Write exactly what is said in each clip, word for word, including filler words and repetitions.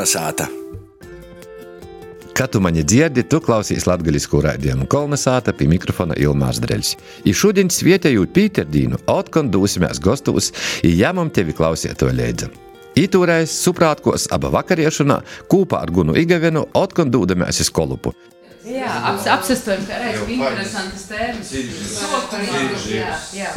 Kolnesāta. Kad tu mani dzirdi, tu klausīs latgaliskū raidījumu Kolnesāta pie mikrofona Ilmārs Dreļs. I šodien svietējūt Pīterdīnu, otkon dūsimēs gostūs, i jāmam tevi klausieto leidza. Itūreiz suprātkos aba vakariešanā, kūpā ar Gunu Igavenu, otkon dūdamēs iz Kolupu. Jā, aps, apsastojam, ka reiz interesantas tēmas. Jā, jā,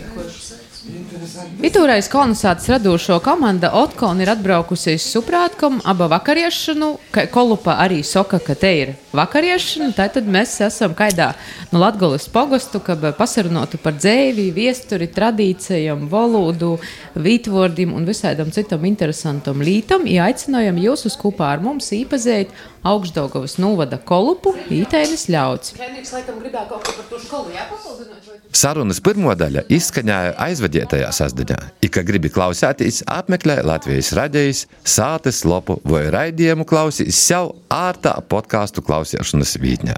Itūreiz Kolnesātas radošo komanda Otkon ir atbraukusi iz Suprātkam aba vakariešanu, ka Kolupa arī soka, ka te ir vakariešana, tātad mēs esam kaidā no Latgoles pogostu, ka pasarunotu par dzēvi, viesturi, tradīcijam, valodu, vītvordim un visādam citam interesantam lītam, i aicinājam jūs uz kopā ar mums īpazēt Augšdaugavas novada Kolupu Ītēnis Ļauds. Henriks laikam gribēja kaut ko par to skolu jāpapildināt? Sarunas pirmo daļa izskaņāja aizvadietajā sasdaļā. I, ka gribi klausētīs, apmeklē Latvijas radijas sātes lopu vai raidījumu klausīs sev ārtā podcastu klausīšanas vītņā.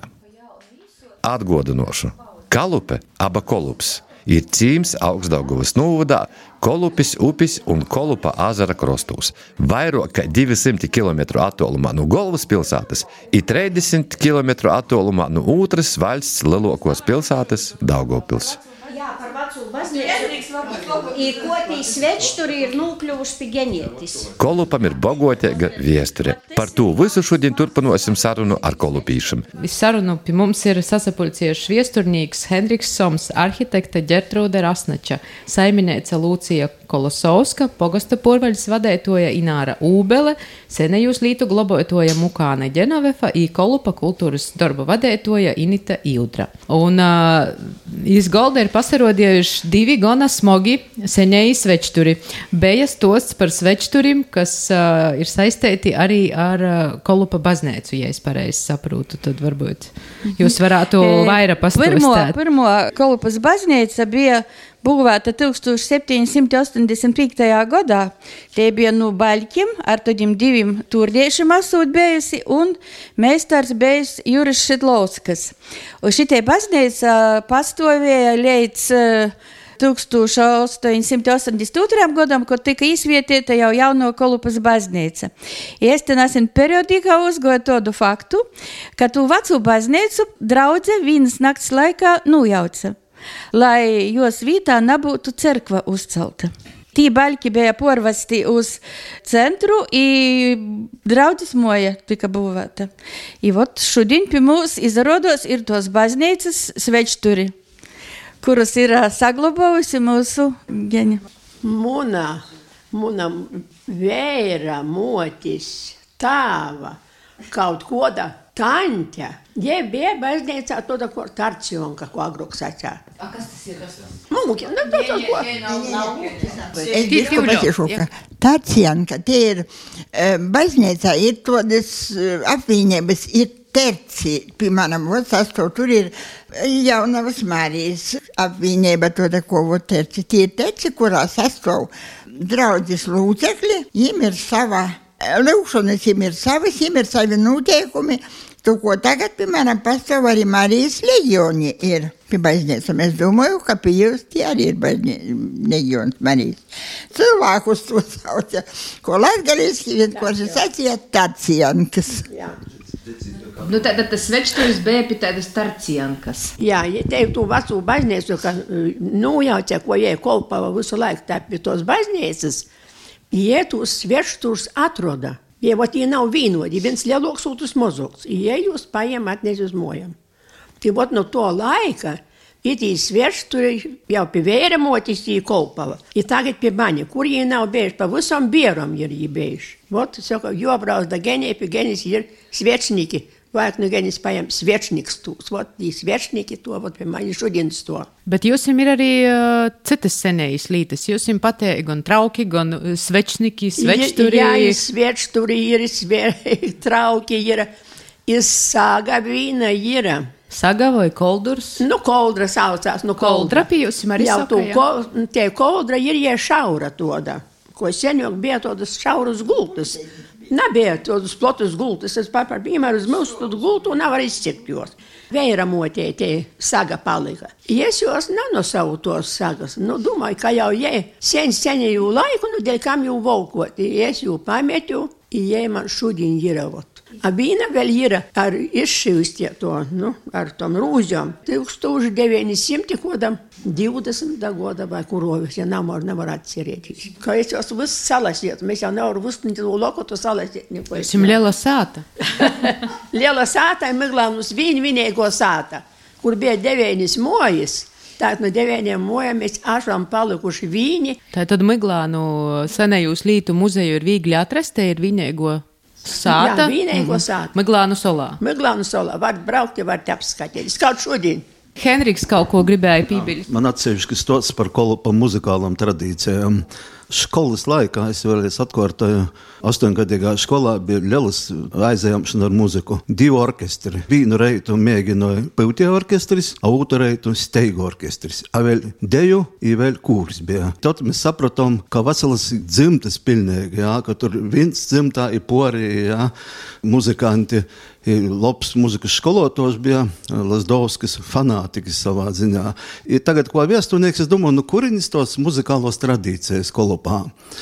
Atgodinošu. Kalupe, aba Kolups, ir cīms Augšdaugavas novadā, Kolupis upis un Kolupa azara krostūs. Vairāk kā divsimt kilometru attālumā no Golvas pilsētas i trīsdesmit kilometru attālumā no otras valsts lielākās pilsētas Daugavpils. Jā, par veco baznīcu. I kotī svečturi ir nūkļuvuši pie genietis. Kolupam ir bogotīga viesture. Par to visu šodien turpinosim sarunu ar kolupīšam. Sarunu pie mums ir sasapuļcieši viesturnīgs Henriks Soms, arhitekte Ģertrūde Rasnača, saiminēca Lūcija Kolosovska, pogosta porvaļas vadētoja Ināra Ūbele, senejūs lītu globotoja Mukāne Ģenovefa i Kolupa kultūras darba vadētoja Inita Iudra. Un uh, iz golda ir pasarodiejuši divi gona smogi senēji svečturi. Beja stosts par svečturim, kas uh, ir saistīti arī ar uh, Kolupa baznīcu, ja es pareizi saprūtu, tad varbūt jūs varētu vaira pastostēt. Pirmo, pirmo Kolupas baznīca bija būvēta tūkstoš septiņsimt astoņdesmit piektajā gadā. Tie bija no baļķiem, ar tādiem diviem turdiešiem asūt bijusi, un meistars bijis Juris Šidlovskas. Un šitie baznīca pastovēja līdz tūkstoš astoņsimt astoņdesmit otrajam gadam, kad tika izvietieta jau jauno Kolupas baznīca. Es te nesen periodikā uzgoju tādu faktu, ka tu vecu baznīcu draudze vienas nakts laikā nojauca, lai jos vītā nebūtu cerkva uzcelta. Tī baļķi bija porvasti uz centru i draudzes moja tika būvēta. I vot šodien pie mūs izrodos ir tos baznīcas svečturi, kurus ir saglobojusi mūsu geņa. Muna, muna vēra, motis, tāva, kaut koda taņķa. Ja bija baznīcā tāda kā tarcionka, ko agrāk sacā. A, kas tas ir? Mūki, nu tā tā ko. Es bišku pasiešu, ka tarcionka, tie ir baznīcā, ir tādas apvienības, ir terci, piemēram, vot sastāv, tur ir Jaunavas Marijas apvienība, tāda ko vot terci. Tie ir terci, kurā sastāv draudzes lūdzekļi, jiem ir sava lūkšanas, jiem ir savas, jiem ir savi noteikumi. To, ko tagad, piemēram, pastāv arī Marijas leģioni ir pie baznīcām. Es domāju, ka pie jūs tie arī ir leģions Marijas. Cilvēkus to sauca, ko latgaliski vienkārši sacīja tarciankas. Jā. Nu, tātad tas svečturis bija pie tādas tarciankas. Jā, ja tev tu vecu baznīcu, ka nojauca, ko jē Kolupā visu laiku tā pie tos baznīcas, jē tos svečturs atroda. Ja vat jie nav vienodi, viens lielāks, otrs mazāks. Ja jūs paņem atnes uz mojam. Tai vat no to laika, ja tī svečturi jau pie vēramotis jī Kolupava. Ja tagad pie baņa, kur jie nav bieži, pa visam bieram ir jī bieži. Vat, saka, jobrauc da genē, pie genis ir svečniki. Vajag no genis paņem svečniks tūs. Vat, tī svečniki to, vat pie mani šodienas to. Bet jūs ir arī uh, citas senējas lītas. Jūs ir patēja gan trauki, gan svečniki, svečturi. Jā, ir svečturi, ir sve, trauki, ir, ir saga vīna, ir. Saga vai koldurs? Nu, koldra saucās. Nu, koldra pie jūs ir arī jau saka, jā. Ko, tie koldra ir jie šaura toda, ko senjok bija todas šauras gultas. Nebija tādas plotas gultas, es par piemēru uz mūsu tādu gultu nevar izcirkt jos. Vēramotie tie saga palika. Es jos nenosavu tos sagas. Nu, domāju, ka jau jē sen senēju laiku, nu, dēļ kam jau volkot. Es jau pametu, I jai man šodien ir vot. A vīna vēl ir ar izšķivstie to, nu, ar tom rūzjom. tūkstoš deviņi simti kodam divdesmit goda vai kurovis, ja nav, nevar atcerēties. Ka es jau viss salasiet, mēs jau nevar viss to lokotu salasiet. Šim liela sāta. Liela sāta ir Miglānus vīn vienīgo sāta, kur bija deviņas mojas. Tātad no deviņiem mojām mēs esam palikuši vīni. Tātad Miglānu senajūs Lītu muzeju ir viegli atrast, te ir vienīgo sāta. Jā, vienīgo sāta. Miglānu solā. Miglānu solā. Var braukt, ja var te apskatīt. Kaut šodien. Henriks kaut ko gribēja pībiļ. Man atsevišķi stots par Kolupa muzikālām tradīcijām. Skolas laikā es vēlreiz atkārtoju, astoņgadīgā skolā bija lielas aizējamšana ar muziku. Divi orkestri. Vienu reitu mēģināja Peutie orkestris, a otru reitu Steigu orkestris. A vēl deju, i vēl kūris bija. Tad mēs sapratām, ka veselas dzimtas pilnīgi, jā, ka tur viens dzimtā i pori, jā, muzikanti. Labs muzikas skolotos bija Lazdovskis fanātikas savā ziņā. I tagad, ko viestunieks, es domāju, nu kurinis tos muzikālos tradīcijas Kolupā?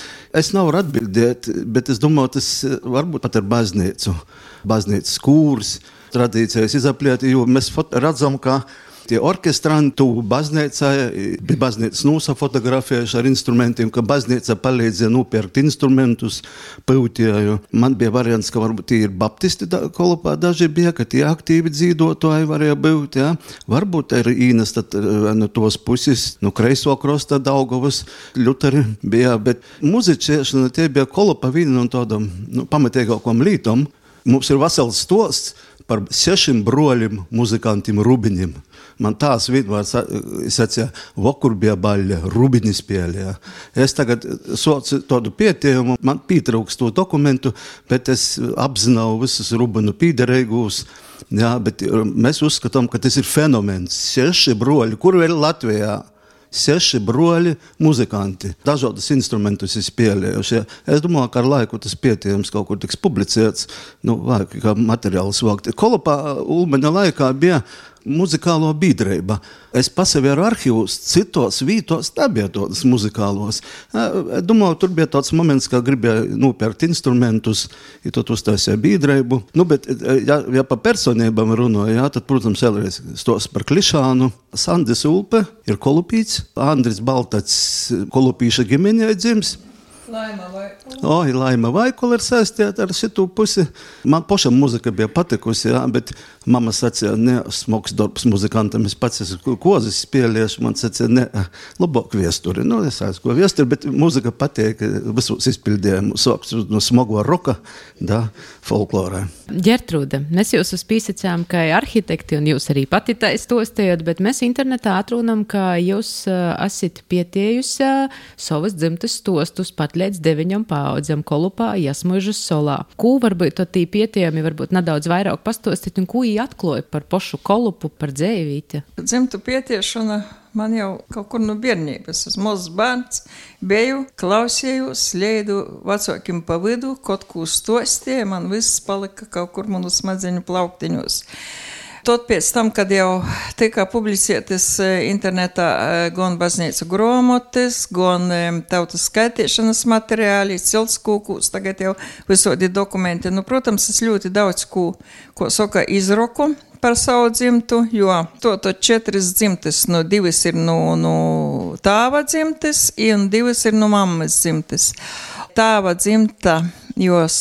Es nevaru atbildēt, bet es domāju, tas varbūt pat ar baznīcu. Baznīcas kūrs tradīcijas izaplieti, jo mēs redzam, ka tie orkestranti tuvu baznīcai, bija baznīcas nosafotografējuši ar instrumentiem, ka baznīca palīdzēja nopirkt instrumentus Peutieju. Man bija variants, ka varbūt tie ir baptisti da, Kolupā daži bija, ka tie aktīvi dzīvotāji varēja būt, jā. Varbūt ir īnesta no tos puses, no kreiso krosta Daugavas, Ļuteri bija, bet muzičēšana tie bija Kolupā viena no tādam, nu, pamatīgākam lītam. Mums ir vesels stosts par sešim broļiem muzikantiem Rubiņiem. Man tās vienmēr sacīja, vakur bija baļļa, Rubiņi spēlēja. Es tagad socu tādu pietējumu, man pietrūks to dokumentu, bet es apzināju visus Rubiņu pīderīgūs. Jā, bet mēs uzskatām, ka tas ir fenomens. Seši broļi, kur vēl Latvijā? Seši broļi muzikanti. Dažādas instrumentus ir spēlējuši. Es domāju, ka ar laiku tas pietījums kaut kur tiks publicēts, nu, vai kā materiāls vākt. Kolupā Ulmaņa laikā bija muzikālo biedrība. Es pasavēru arhīvus, citos vītos, tā bija tādas muzikālos. Es domāju, tur bija tāds moments, kā gribēja nopirkt instrumentus, ja tad uztaisīja biedrību. Nu, bet, ja, ja pa personībām runāja, jā, tad, protams, vēlreiz stos par Klišānu. Sandis Ulpe ir kolupīts, Andris Baltats kolupīša ģimenē dzims. Laima Vaikula. Oi, Laima Vaikula ir saistīta ar šitu pusi. Man pašam muzika bija patikusi, jā, bet mama sacīja, ne, smogs darbs muzikantam, es pats esmu kozis spēlējuši, man sacīja, ne, labāk viesturi. Nu, es aiz ko viesturi, bet muzika patīk visos izpildējumu, sāks no smogo roka, da, folklorā. Ģertrūde, mēs jūs uzpīsacām, ka arhitekti, un jūs arī pati taistostējot, bet mēs internetā atrunam, ka jūs uh, esat pietējusi savas dzimtas stostus pat līdz deviņam paaudzam Kolupā, Jasmuižas solā. Kū varbūt to tī pietējumi, varbūt nedaudz vairāk pastostīt, un kū jī atklāja par pošu Kolupu, par dzēvīti? Dzimtu pietiešana man jau kaut kur no bērnības. Es mazs bērns biju, klausījos, leidu vecākiem pa vidu, kaut ko stostīja, man viss palika kaut kur manu smadzeņu plauktiņos. Tot pēc tam, kad jau tika publicētas internetā gan baznīcu grāmatas, gan tautas skaitīšanas materiāli, cilts kūkūs, tagad jau visādi dokumenti. Nu, protams, es ļoti daudz ko, ko saka, izroku par savu dzimtu, jo to, to četras dzimtes, no divas ir no, no tāva dzimtes, un divas ir no mammas dzimtes. Tāva dzimta, jos,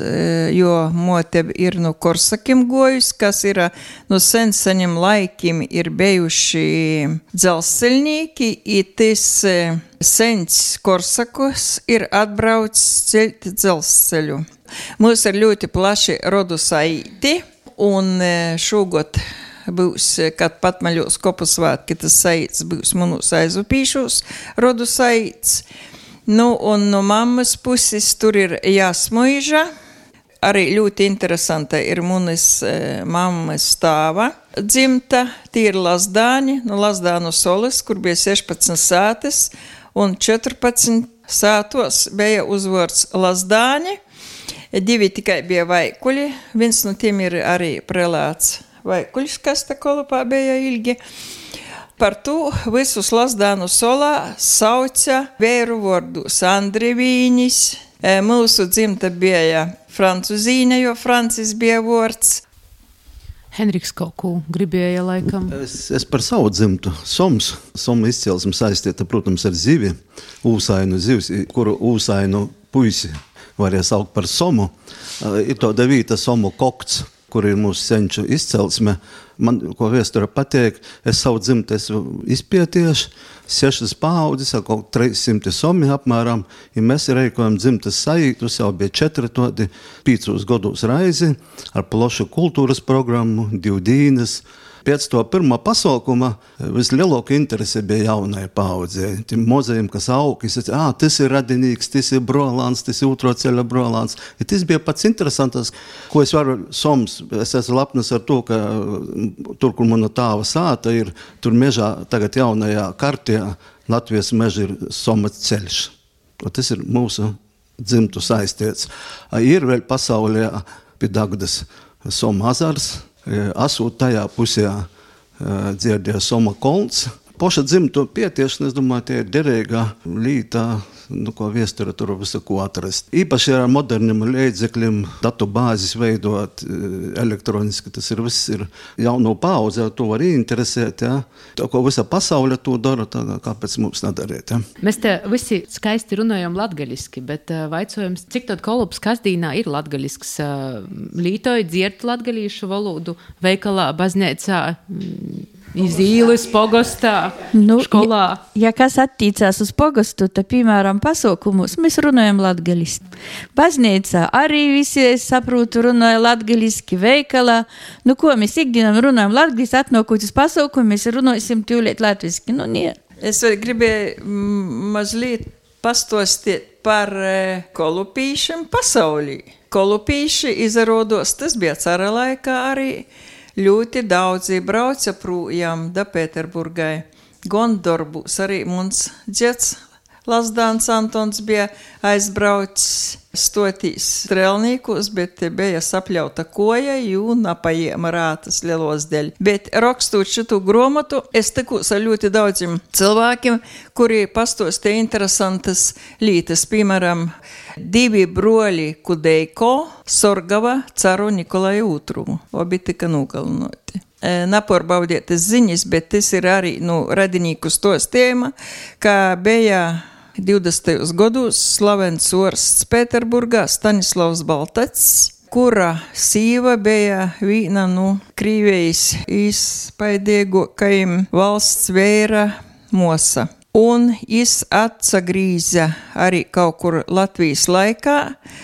jo mote ir no Korsakim gojus, kas ir no sensaņiem laikiem ir bijuši dzelzceļnieki, i tas sens Korsakos ir atbraucis ceļt dzelzceļu. Mums ir ļoti plaši rodu saiti, un šogad būs, kad Patmaļos kopu svētki, tas saits būs mūs aizupīšos rodu saits. Nu, un no mammas puses tur ir Jasmuiža. Arī ļoti interesanta ir munis e, mammas stāva dzimta. Tie ir Lazdāņi, no Lazdānu solis, kur bija sešpadsmit sātes, un četrpadsmit sātos bija uzvārds Lazdāņi. Divi tikai bija Vaikuļi, viens no tiem ir arī prelāts Vaikuļs, kas tā Kolupā bija ilgi. Par to visus Lazdānu solā sauca vēru vārdus Andrivīnis, Mūsu dzimta bija Francuzīne, jo Francis bija vārds. Henriks kaut ko gribēja laikam. Es, es par savu dzimtu. Soms. Soma izcelsme saistīta, protams, ar zivi. Ūsainu zivs, kuru ūsainu puisi varēja saukt par somu. Ir to devīta somu kokts, kur ir mūsu senču izcelsme. Man, ko vēsture pateik, es savu dzimtu esmu izpietieši, sešas paaudzes, kaut trīssimti somi apmēram, ja mēs reikojam dzimtas sajītus, jau bija četri todi, pīcos gados raizi, ar plašu kultūras programmu, divu dīnes. Pēc to pirmā pasaukuma vislielāka interese bija jaunai paaudzei. Tiem mozajiem, kas augi, es teicu, ā, tas ir radinīgs, tas ir brolāns, tas ir otro ceļa brolāns. Ja tas bija pats interesantas, ko es varu soms, es esmu lapnas ar to, ka tur, kur mana tāva sāta ir, tur mežā tagad jaunajā kartijā Latvijas meža ir soma ceļš. O tas ir mūsu dzimtu saistīts. Ir vēl pasaulē pie Dagdas soma azars, asūt tajā pusē dzirdēja soma kolns. Poša dzimtu pietiešana, es domāju, tie ir derīgā lītā, nu, ko viestura tur visu ko atrast. Īpaši ar moderniem līdzekļiem, datu bāzes veidot elektroniski, tas ir viss ir jauno paudze, to var interesēt, ja. To, ko visa pasaule to dara, tā, kāpēc mums nedarīt, ja. Mēs te visi skaisti runājam latgaļiski, bet vaicojums, cik tad Kolupes kasdīnā ir latgaļisks lītoji dziert latgaļīšu valodu veikalā, baznīcā, iz īles, pogostā, nu, školā? Ja, ja kas attīcās uz pogostu, tad, piemēram, pasaukumus, mēs runājam latgaļiski. Baznīcā arī visi, es saprotu, runāja latgaļiski veikalā. Nu, ko mēs ikdienam runājam latgaļiski, atnākot uz pasaukumu, mēs runāsim tūlīt latviski. Nu, nie. Es vēl gribēju mazliet pastostīt par kolupīšiem pasaulī. Kolupīši izrādos, tas bija cara laikā arī. Ļoti daudzi brauca projām da Pēterburgai. Gan darbūs arī mums dzets Lazdāns Antons bija aizbraucis stotīs strēlnīkos, bet bija sapļauta koja, jū napajiem rātas lielos deļ. Bet rakstot šitu gromatu, es tikos ar ļoti daudziem cilvēkiem, kuri pastostē interesantas lītas, piemēram, divi broļi Kudeiko sorgava caru Nikolai Otrumu, obi tika nogalinoti. Napārbaudiet ziņas, bet tas ir arī nu, radinīku stostējuma, ka bija divdesmitajos gados slavens orsts Pēterburgā Stanislavs Baltacs, kura sīva bija vīna no Krīvijas izpaidīgākajiem valsts vēra mosa. Un jis atsagrīza arī kaut kur Latvijas laikā,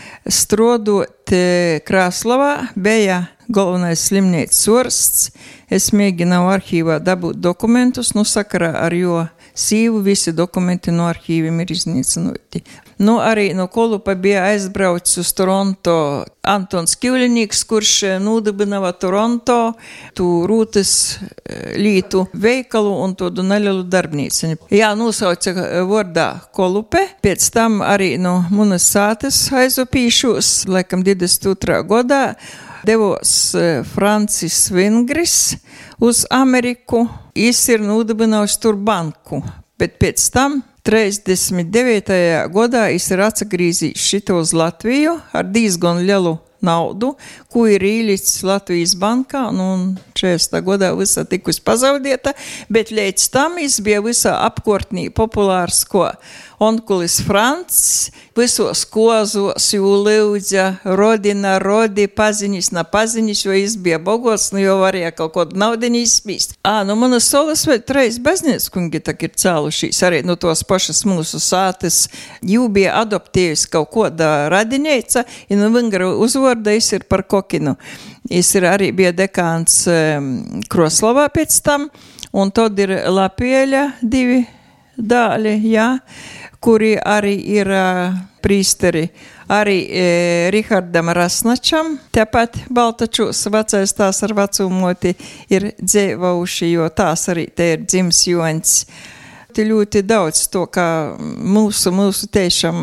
strodot Krāslavā, bija galvenais slimnīcas orsts. Es mēģināju arhīvā dabūt dokumentus, nu sakarā ar jo sīvu visi dokumenti no arhīviem ir iznīcinoti. Nu, arī no Kolupa bija aizbraucis uz Toronto Antons Kivlinīks, kurš nūdibinava Toronto tu rūtas lītu veikalu un tādu nelielu darbnīciņu. Jā, nosauca vārdā Kolupe, pēc tam arī no munas sātes aizopīšos, laikam divdesmit otrā gadā, devos Francis Vingris uz Ameriku, jis ir nūdibinājis tur banku, bet pēc tam trīsdesmit devītajā gadā jis ir atsagrīzījis šito uz Latviju ar diezgan lielu naudu, ko ir īlicis Latvijas bankā, nu, un četrdesmitā gadā visa tikus pazaudēta, bet līdz tam jis bija visā apkārtnī populārs, ko onkulis Frants, visos kozos, jū lūdza, rodina, rodi, paziņas, na paziņas, jo jis bija bogots, nu, jo varēja kaut kādu naudiņu izspīst. Ā, nu, manas solas vēl treis baznīcas kungi tak ir cēlušīs, arī no tos pašas mūsu sātes, jū bija adoptējusi kaut kāda radineica, un nu, vingaru uzvārda jis ir par Kokinu. Jis ir arī bija dekāns um, Kroslavā pēc tam, un tad ir Lapieļa divi dāļi, jā, kuri arī ir uh, prīsteri, arī e, Rihardam Rasnačam, tāpat Baltačūs vecais tās ar vecumoti ir dzēvauši, jo tās arī te ir dzims joņs. Te ļoti daudz to, ka mūsu, mūsu tiešām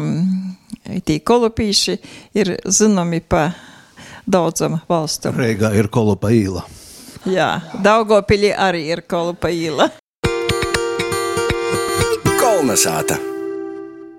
tī kolupīši ir zināmi pa daudzam valstam. Reigā ir Kolupa īla. Jā, Daugavpilī arī ir Kolupa īla. Kolnesāta.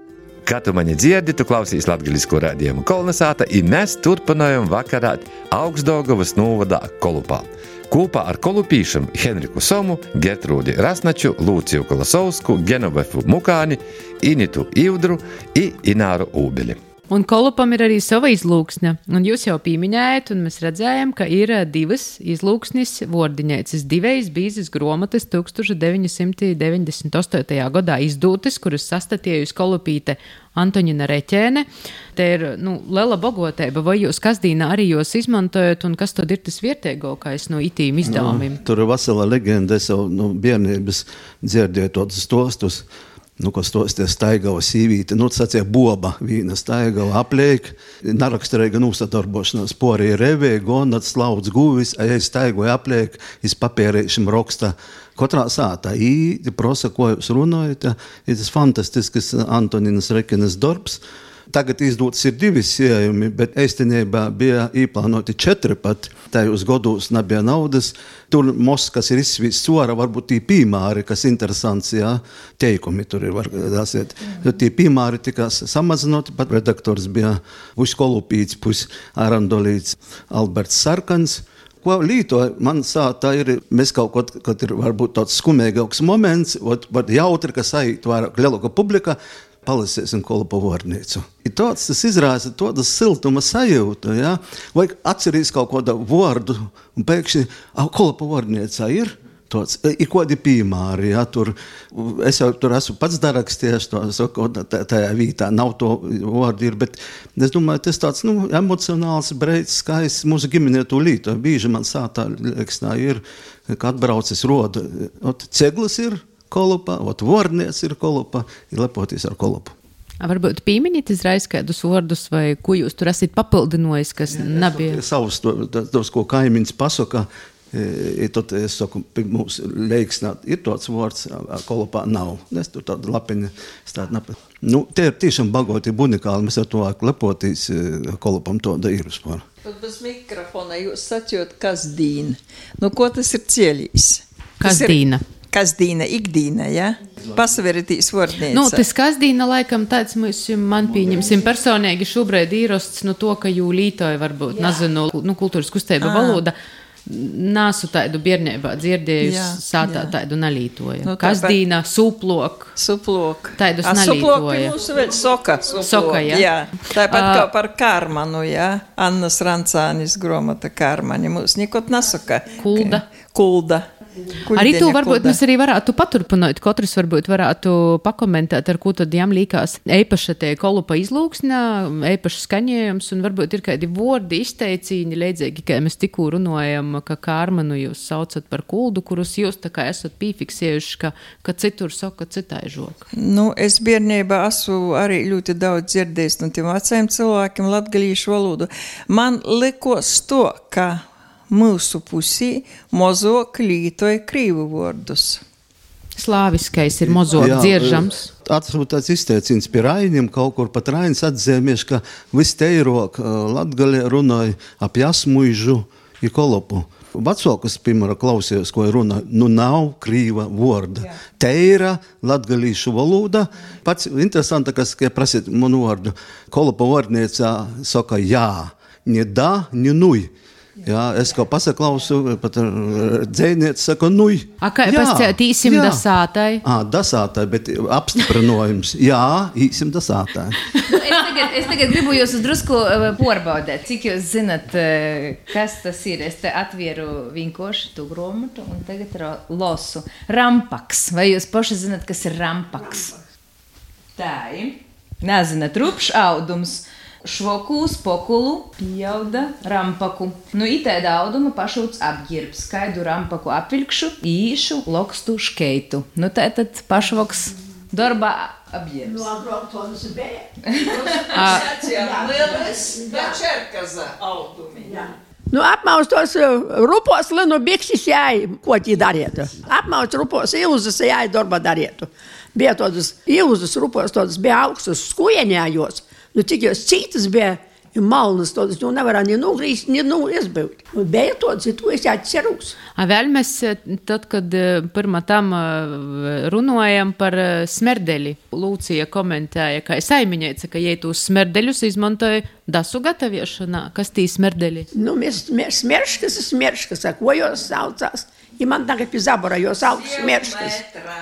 Kā tu mani dzirdi, tu klausīs latgalisko raidījumu Kolnesāta, i mēs turpinājam vakarāt Augstdaugavas novadā Kolupā. Kopā ar kolupīšam Henriku Somu, Gertrūdi Rasnaču, Lūciju Kolosovsku, Genovefu Mukāni, Initu Ivdru i Ināru Ūbeli. Un Kolupam ir arī sava izlūksne, un jūs jau pīmiņējat, un mēs redzējām, ka ir divas izlūksnis vordiņēcis, divejas bīzes gromates tūkstoš deviņi simti deviņdesmit astotajā gadā izdūtes, kuras sastatījusi kolupīte Antoņina Reķēne. Te ir, nu, liela bogotēba, vai jūs kasdīnā arī jūs izmantojat, un kas tad ir tas vietēgākais no itīm izdevumiem? Nu, tur ir vesela legenda, es jau no bērnības dzirdēju tādus stostus. Nu, ko stosties staigava sīvīte, nu, sacīja boba vīna staigava apliek, naraksterēga nūsadarbošanās porī revē, gonat slauds guvis, a es staigoju apliek, iz papērēšim roksta katrā sātā. I prosa, ko jūs runājat, ir tas fantastisks Antoninas Reķenes darbs. Tagad izdūtas ir divi siejumi, bet eistenībā bija īplānoti četri pat. Tajos godos nebija naudas. Tur mos, kas ir izsvīts sora, varbūt tī pīmāri, kas interesants, jā, teikumi tur ir, var dasiet. Tī pīmāri tikās samazinoti, pat redaktors bija puš kolupīts, puš arandolīts Alberts Sarkans. Ko lītoja, man sātā ir, mēs kaut kaut, kad ir varbūt tāds skumīgāks moments, vat, vat jautri, ka sajūt vairāk lielāka publika, palasēsim Kolupa vārnīcu. I tāds tas izrāsa tādas siltuma sajūta, ja? Vai atcerīs kaut kādu vārdu un pēkšņi, ah, Kolupa vārnīcā ir tāds, ir kādi piemēri, ja? Tur, es jau tur esmu pats darakstieši, to, saku, tajā vītā nav to vārdu ir, bet es domāju, tas tāds, nu, emocionāls breids, skaists mūsu giminē to līto. Bīži man sātā, liekas, tā ir, ka atbraucis roda, ot, ceglis ir, Kolupa, ot vorniec ir Kolupa, ir lepoties ar Kolupu. Varbūt pīmiņit izrais kādus vārdus, vai ko jūs tur esat papildinojis, kas nebija? Savus to, tos, ko kaimiņš pasaka, i tad es saku, mums leiksnāt, ir tāds vārds, Kolupā nav. Es tur tādu lapiņu stāt napi. Nu, tie ir tiešām bagoti unikāli, mēs ar to lepotīs Kolupam to da ir vispār. Pat bez mikrofona jūs sacījot kasdīna. Nu, ko tas ir cielīs? Kasdīna. Kasdīna, ikdīna, ja? Pasaveritīs vārdnīca. Nu, tas kasdīna laikam tāds mēs man pieņemsim personīgi šobrīd īrosts, nu to, ka jū lītoja varbūt, nezinu, nu, kultūras kustība valoda. Nāsu tādu biernībā dzirdējusi, sātā jā. Tādu nalītoja. Nu, kasdīna, suplok. Suplok. Taidus A, nalītoja. Suplok mūsu vēl soka. Suplok. Soka, jā. jā. Tāpat uh, kā par Kārmanu, jā. Annas Rancānis gromata Kārmani. Mūs nikot nasaka. Kulda. Kulda. Arī tu varbūt mēs arī varētu paturpināt, katrs varbūt varētu pakomentēt, ar ko tad jām līkās eipaša tie Kolupa izlūksnā, eipaša skaņējums, un varbūt ir kādi vordi izteicīņi, leidzīgi, ka mēs tikko runājam, ka Kārmanu jūs saucat par kuldu, kurus jūs tā kā esat pīfiksējuši, ka, ka citur soka citai žok. Nu, es biernībā esmu arī ļoti daudz dzirdējis no tiem vecajiem cilvēkiem latgalīšu valodu. Man likos to, ka mūsu pusī mozok lītoja krīvu vārdus. Slāviskais ir mozok dzieržams. Atceru tāds izteicins pie Raiņiem, kaut kur pat Raiņs atzēmies, ka viss teirok latgalē runāja ap jasmuižu i Kolupu. Vecākus, piemēram, klausījos, ko runā, nu nav krīva vārda. Jā. Teira latgalīšu valoda. Pats interesantākais, ka prasīt manu vārdu. Kolupa vārdniecā saka jā, ne da, ne nuj. Jā, es kā pasaklausu, pat dzēniec saka, nuj. A, kā pascētīsim dasātai? Ā, dasātai, bet apstiprinojums. Jā, īsim dasātai. Nu, es, tagad, es tagad gribu jūs uz drusku porbaudēt, cik jūs zinat, kas tas ir. Es te atvieru vienkārši tu gromatu un tagad losu. Rampaks. Vai jūs paši zinat, kas ir rampaks? Tā ir. Nezināt, rupšs audums. Švokūs pokulu pieauda rampaku. Nu, itēda auduma pašūts apģirbs. Skaidu rampaku apvilkšu, īšu, lokstu, škeitu. Nu, tātad pašvoks darba apģirbs. Nu, agrāk to mums bija. Lielis, bet čerkaza audumi. Nu, apmaustos rupos linu biksis jāi, ko tī darētu. Apmaust rupos ilzus jāi darba darētu. Bija todas ilzus rupos, todas bija augstus skujenējos. Nu, cik jūs citas bija ir malnas todas, nu nevarā ni nugrīst, ni nu izbilt. Un bija todas, ir to es atcerūs. A vēl mēs, tad, kad pirmā tam runājam par smerdeli, Lūcija komentēja, ka saimiņēca, ka jei tūs smerdeļus izmantoja dasu gataviešanā. Kas tī smerdeli? Nu, mēs smerškas ir smerškas, ko jos saucās. Ja man tagad pie zabora jos sauc smerškas.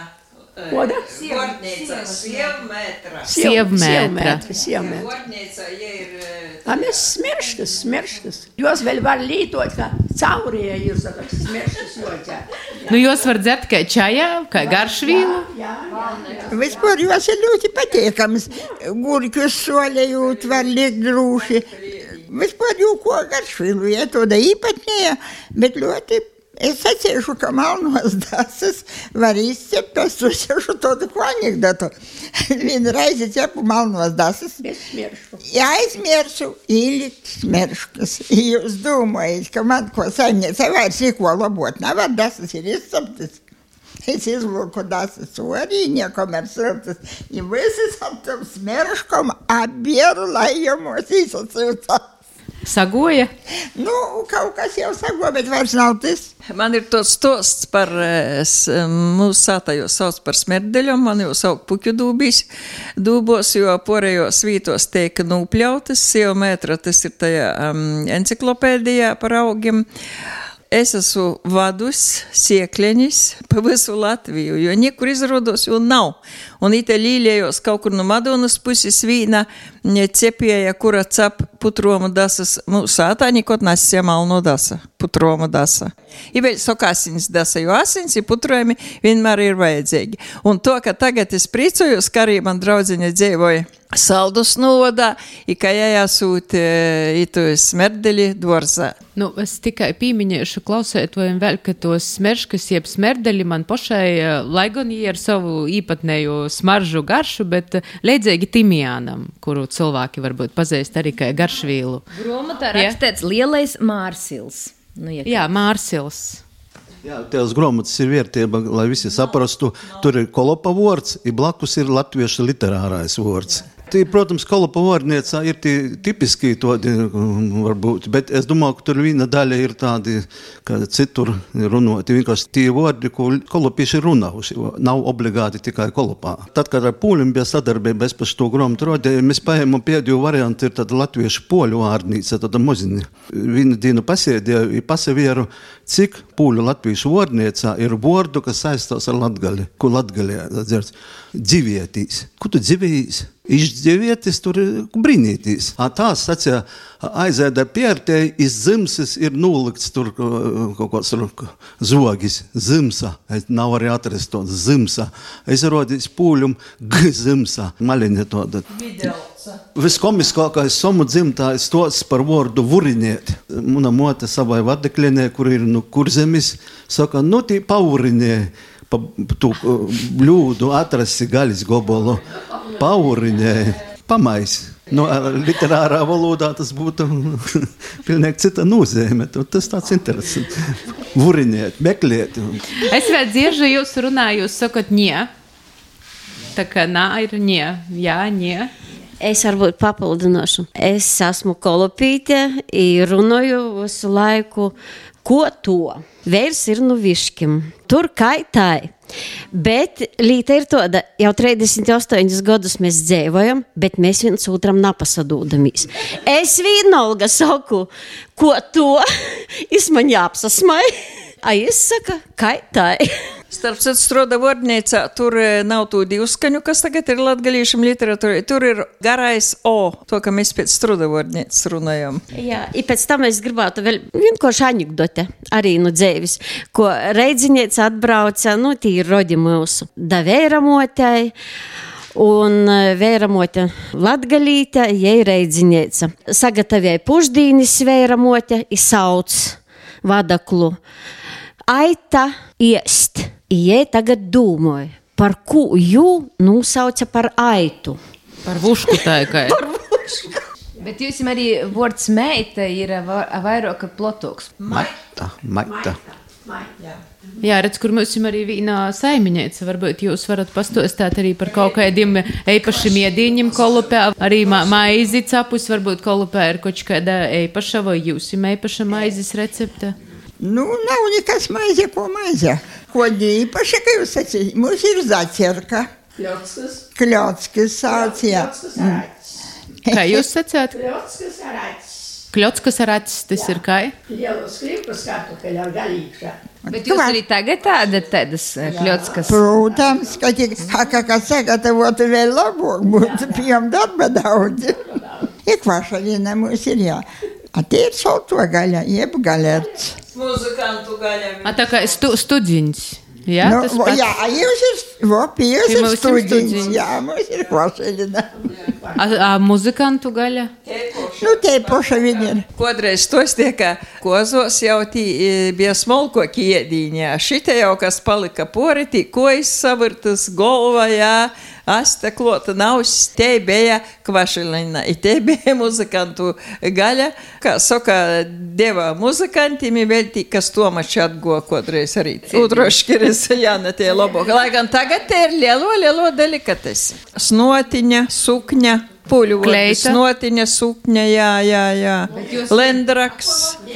Koda? Vortnīca, sievmetra. Sievmetra. Sievmetra. Vortnīca, ja ir... A mēs smerškas, smerškas. Jos vēl var lītot, ka caurīja ir, saka, smerškas joķā. Nu, jos var dzert kā čajā, kā garšvīlu? Jā, jā, jā. Vispār jos ir ļoti patīkams. Gurķus solējūt var liekt drūši. Vispār jau ko garšvīlu, ja toda īpatnēja, bet ļoti... Es atceru, ka malnos dasas var izcept, es uzceru tādu ko anekdotu. Vienu reizi cepu malnos dasas. Es smeršu. Ja aizmirsu ielikt smerškas. Jūs domājat, ka man ko saimniece vairs neko labot nevar, dasas ir izceptas. Es izlūku dasas arī, niekomēr siltas. Ja visas ap tam smerškom abieru lajumos izsacītas. Sagoja? Nu, kaut kas jau sagoja, bet vairs nav tas. Man ir tos stosts par, mūsu sātā jau sauc par smerdeļom, man jau sauc puķu dūbīs, dūbos, jo porējos vītos teika nūpļautas, sievmetra, tas ir tajā um, enciklopēdijā par augiem. Es esmu vadus siekleņis pa visu Latviju, jo niekur izrodos jau nav. Un ite līļējos kaut kur no Madonas puses vīna cepēja, kura cap putroma dasas, nu, sātā nikot nesiem malno dasa, putroma dasa. I vēl soka asins dasa, jo asins i putrojumi vienmēr ir vajadzīgi. Un to, ka tagad es priecojos, ka arī man draudzeņa dzēvoja Saldus novadā, i ka jājāsūt i to smerdeli dvorzā. Nu, es tikai pīmiņiešu klausētojiem vēl, ka tos smerškas jeb smerdeli man pašai, lai gan jie ar savu īpatnējo smaržu garšu, bet leidzēgi timijānam, kuru cilvēki varbūt pazīst arī kā garšvīlu. Gromotā rakstēts lielais mārsils. Nu, ja Jā, mārsils. Jā, tās grāmatas ir vērtība, lai visi saprastu. Tur ir kolopa vārds, i blakus ir latviešu literārais vārds. Tī, protams, kolopa vārdniecā ir tī tipiski tādi, varbūt, bet es domāju, ka tur viena daļa ir tādi, ka citur runoti. Vienkārši tie vārdi, ko kolopieši runājuši, nav obligāti tikai kolopā. Tad, kad ar pūļiem bija sadarbība, es paši to grāmatu rodēju, mēs paēmam pēdējo variantu, ir tāda latviešu poļu vārdnīca, tāda mozini. Vienu dienu pasēdēju, i pasavieru, cik pūļu latviešu vārdniecā ir vārdu, kas saistās ar latgali, ko latgalē dzirds. Dzivietīs. Ko tu dzivējīs? Išdzivietis tur brīnītīs. Tās sacīja, aizēda pērtēji, iz zimses ir nūlikts tur kaut kāds zogis. Zimsa. Es nav arī atrast to zimsa. Es rodīs pūļum g zimsa. Maliņa tāda. Viskomiskākais somu dzimtājs tos par vārdu vuriniet. Muna mote savai vadekļienē, kur ir nu kurzemis, saka, nu tī paurinē. Pa tu bļūdu atrasi gaļas gobolu, pauriņēji, pamais. No literārā valodā tas būtu pilnīgi cita nozīme. Tas tāds interesants. Vuriņiet, meklēt. Es vēl dzirdu jūs runāju, jūs sakot nie. Tā kā nā ir nie. Jā, nie. Es varbūt papildinošu. Es esmu kolopīte i runāju visu laiku, ko to. Vērs ir nu viškim. Tur kaitāji. Bet līta ir tāda, jau trīsdesmit astoņus gadus mēs dzēvojam, bet mēs viens otram napasadūdamies. Es vienalga saku, ko to, es man jāapsasmai, a es saka, kaitāji. Starp citu, Stroda vārdniecā tur nav tū divskaņu, kas tagad ir latgalīšam literatūrai. Tur ir garais O, to, ka mēs pēc Stroda vārdniecas runājam. Jā, i pēc tam es gribētu vēl vienkārši anekdote arī no dzēvis, ko reidzinieca atbrauca, nu, tī ir rodi mūsu da vēramotei, un vēramote latgalīte, jei reidzinieca. Sagatavēja pušdīnis vēramote i sauc vadaklu. Aita iest. Jei tagad dūmoja, par ko jū nosauca par aitu. Par vušku taikai. Par vušku. Bet jūs arī vārds meita ir vairāk plotoks. Maita, maita. Jā, redz, kur mums ir arī vīnā saimiņēca. Varbūt jūs varat pastostāt arī par kaut kādiem eipašiem iedīņiem kolupē. Arī ma maizi capus, varbūt kolupē ir kaut kāda eipaša vai jūsim eipaša maizes recepte. Nu, nav nekas maize, ko maize. Ko īpaši, ka jūs sacījāt, mums ir zaķerka. Kļotskas. Kļotskas sauc, jā. Kā jūs sacījāt? Kļotskas ar acis. Kļotskas ar acis, tas jā. Ir kā? Lielu skripas kartupeļu ar galīgšā. Bet jūs arī tagad tāda tādas kļotskas? Protams, ka tik, kā, kā sagatavotu vēl labāk, būtu piem darba daudz. Ikvašalina mums ir, jā. A tie ir solto gaļa, jeb galerts. Muzikantu gaļa. A tā kā stu, studziņš. Jā, nu, tas pats. Jā, jūs ir, vopi, jūs ir mums studiņš. studiņš. Jā, mums ir kvašalina. A, a muzikantu gaļa? Nu, te poša viņi ir. Kodreiz tos tie, ka kozos jau tī bija smolkoki iedīņā. Šite jau, kas palika pori, tī kojas savirtas, golva, jā. Asta klota nausis, te bija kvašalina, i te bija muzikantu gaļa, kā saka, deva muzikantim, i vēl tī, kas tomači atgo kodreiz arī. Udroškiris, jā, ne tie labāk. Lai gan tagad te ir lielo, lielo delikatesi. Snotiņa, sukņa, puļuvodis, snotiņa, sukņa, jā, jā, jā. Lendraks,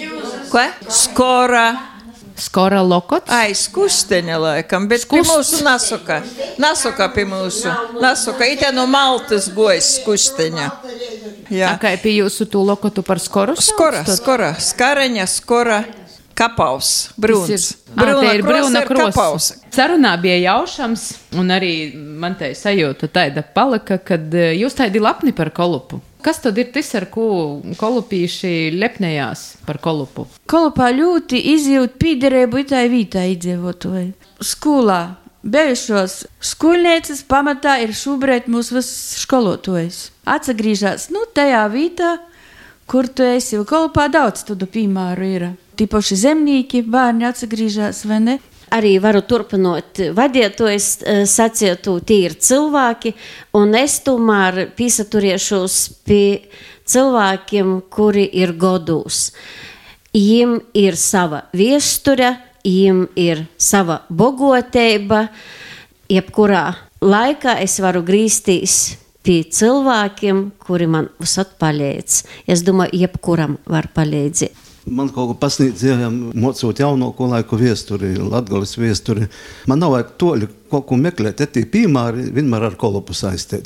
ko? Skora. Skora lokots? Ai, skusteņa laikam, bet Skust. Pie mūsu nasoka. Nasoka pie mūsu. Nasoka. Ite no Maltas gojas skusteņa. Jā. A kā pie jūsu tū lokotu par skoru? Skora, skora. Skareņa, skora, kapaus, brūns. Brūna, ah, ir brūna kapaus. Sarunā bija jaušams, un arī man te sajūta taida palika, kad jūs taidi lapni par kolupu. Kas tad ir tas, ar ko kolupīši lepnējās par kolupu? Kolupā ļoti izjūt pīderēbu itai vītā iedzīvotoji. Skolā bijušos skolnieces pamatā ir šobrīd mūsu viss skolotojs. Atsagrīžās, nu, tajā vītā, kur tu esi, kolupā daudz tudu piemēru ir. Tīpaši zemnīki, bērni atsagrīžās, vai ne? Arī varu turpinot vadītojs sacietu, tie ir cilvēki, un es tomēr pīsaturiešos pie cilvēkiem, kuri ir godūs. Jiem ir sava viesture, jiem ir sava bogoteiba, jebkurā laikā es varu grīstīs pie cilvēkiem, kuri man visot palīdz. Es domāju, jebkuram var palīdzēt. Man kaut ko pasniedzēja, mocot jaunāko laiku viesturi, Latgales viesturi. Man nav vajag toļi kaut ko meklēt, te tī piemēri vienmēr ar kolupu saistēt.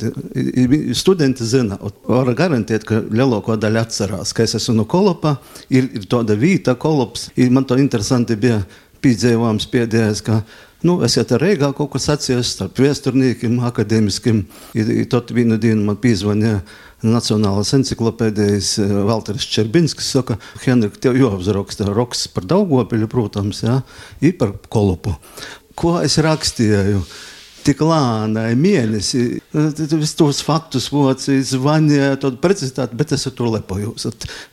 Studenti zina, var garantēt, ka lielāko daļu atcerās, ka es esmu no kolupa, ir, ir tāda vīta kolups. Man to interesanti bija pīdzējums pēdējais, ka nu, esiet ar Reigā kaut ko sacījis starp viesturniekiem, akadēmiskiem. Tad vienu dienu man pīzvanīja Nacionālās enciklopēdijas Valteris Čerbinskis, saka, Henrik, tev jāapzaraksta raksts par Daugopiļu, protams, jā, i par kolupu. Ko es rakstīju? Tik lānai mēnesi, visus tos faktus voci, zvanīja, tādu precizitāti, bet es ar to lepojos.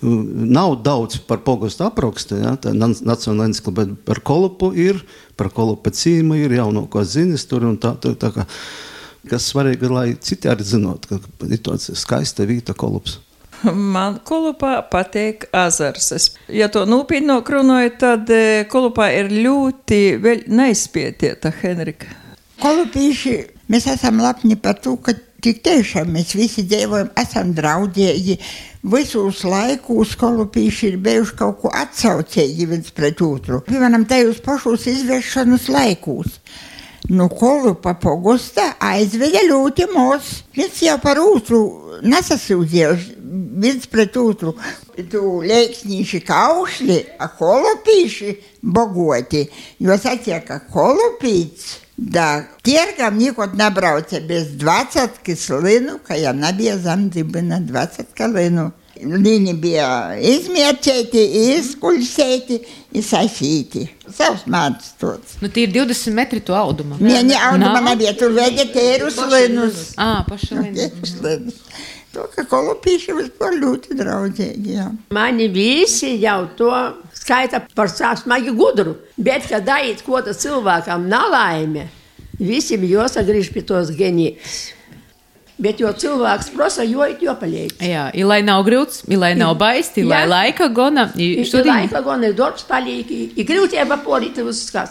Nav daudz par pogostu aprakstu, ja, tā Nacionāla enciklopēdija par kolupu ir, par kolupa cīma ir, jaunāko ziņas tur un tā, tā, tā kā, kas svarīgi, lai citi arī zinot, ka ir tāds skaista vīta kolups. Man kolupā patīk azars. Es, ja to nūpīnāk runāju, tad kolupā ir ļoti vēl neizpietieta, Henrika. Kolupīši, mēs esam lapni par to, ka tik tiešām mēs visi dzīvojam, esam draudēji. Visos laikos kolupīši ir bijuši kaut ko atsaucēji viens pret otru. Piemēram, tajos pašos izvēršanas laikos. Nu, kolupa pogosta aizveja ļoti mūs. Viens jau par otru nesasūdzējuši, viens pret otru. Tu leiksnīši kaušļi, a kolupīši bogoti. Jo sacīja, ka kolupīts da tirgam nikot nebrauca bez dvacatki slinu, ka ja nebija zamdibina dvacatka linu. Līni bija izmierķēti, izkuļsēti, izsašīti. Savs māds tots. Nu, tie ir divdesmit metri to auduma. Nē, ne, auduma nebija, tur veģa tērus linus. Ā, paša linus. To, ka kolupīši vispār ļoti draudzīgi, jā. Mani visi jau to skaita par smagi gudru, bet, kad daiet ko tas cilvēkam nalaime, visiem jāsagrīž pie tos genijas. Bet jo cilvēks prasa, jo ir jopaliec. Jā, i lai nav grūts, i lai nav baisti, i lai laika gona. I I šodien... laika gona, ir darbs paliek, i, i grūtība porīt uz skats.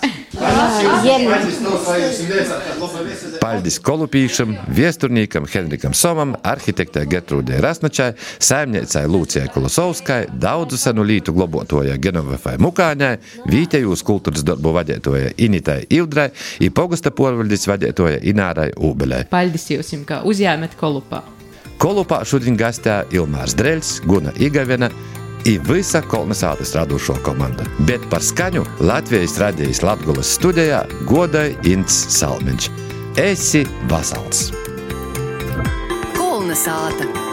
Paļdis Kolupīšam, viesturnīkam Henrikam Somam, arhitektē Gertrūdei Rasnačai, saimniecai Lūcijai Kolosovskai, daudzu senu lītu globotojai Genovefai Mukāņai, vītejūs kultūras darbu vadētojai Initai Ildrai i pogosta porvaļdis vadētojai Inārai Ūbelei. Paļdis jūsim, kā uzjāmet Kolupā. Kolupā šodien gastē Ilmārs Dreļs, Guna Igavena i visa Kolnesātas radošo komanda. Bet par skaņu Latvijas radijas Latgulas studijā godai Ints Salmiņš. Esi vasals! Kolnesāta!